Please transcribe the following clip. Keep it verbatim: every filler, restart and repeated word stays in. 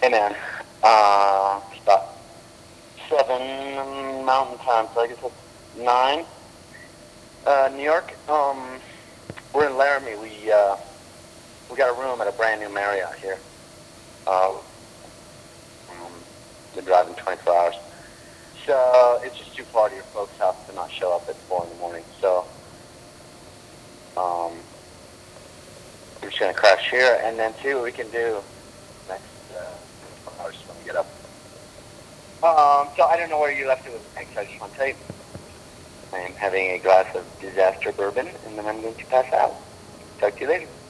Hey man, uh, it's about seven Mountain Time, so I guess it's nine. Uh, New York. Um, we're in Laramie. We uh, we got a room at a brand new Marriott here. Uh, um, been driving twenty-four hours, so it's just too far to your folks' house to not show up at four in the morning. So, um, we're just gonna crash here and then see what we can do next uh, twenty-four hours when we get up. Um, so I don't know where you left it with the eggs. I just want to tell you. I am having a glass of disaster bourbon, and then I'm going to pass out. Talk to you later.